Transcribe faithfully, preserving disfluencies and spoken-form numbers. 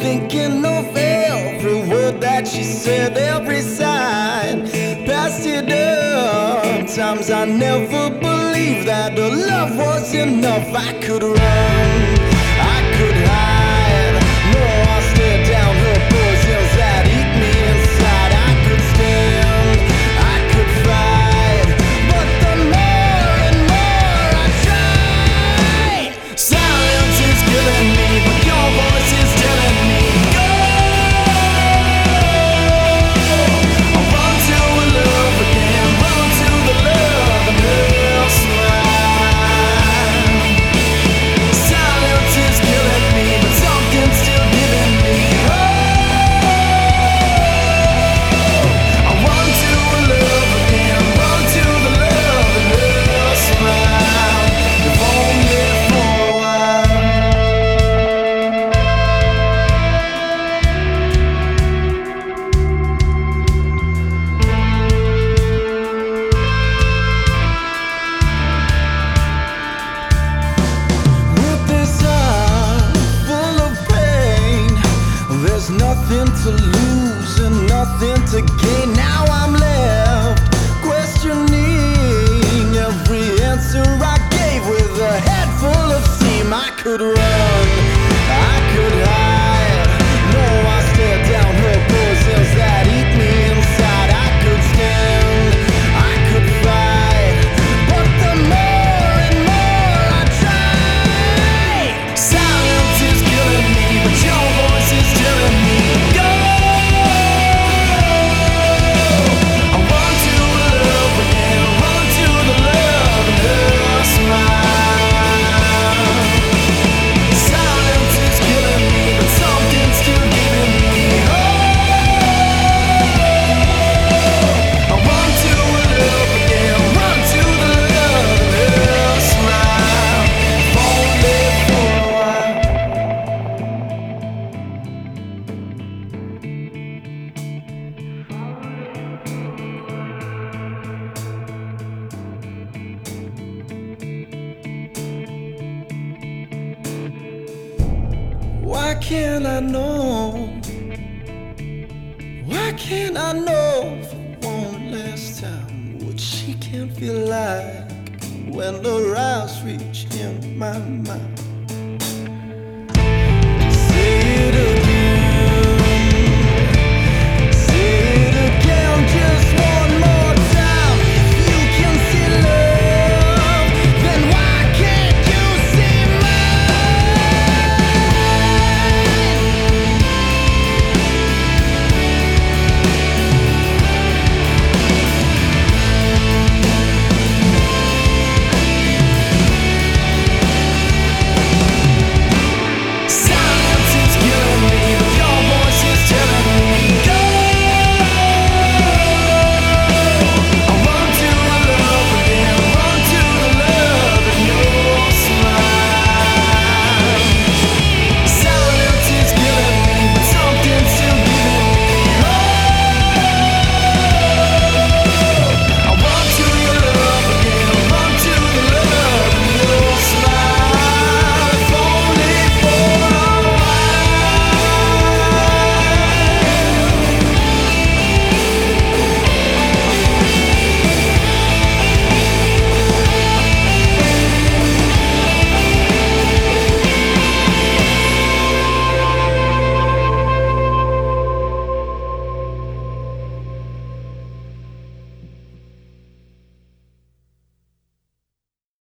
thinking of every word that she said, every sign. Passed it up. Times I never believed that the love was enough. I could run, I could hide. No, I stared down her poisons that eat me inside. I could stand, I could fight, but the more and more I tried, silence is killing me, but your voice is telling me go. I run to a love again, run to the love and her smile. Silence is killing me, but something's still giving me hope. I run to a love again, run to the love and her smile. If only for a while. With this heart full of pain, there's nothing to lose and nothing to gain. Now I'm left questioning every answer I gave with a head full of steam. I could run, I could hide. No, I stared down her poisons that eat me inside. I could stand, I could fight, but the more and more I try, silence is killing me, but your voice is telling me go. I run to the love again, run to the love and her smile. Silence is killing me, but something's still giving me hope. I run to a love again, run to the love and her smile. If only for a while. Why can't I know? Why can't I know for one last time what she can feel like when the rouse reach in my mind?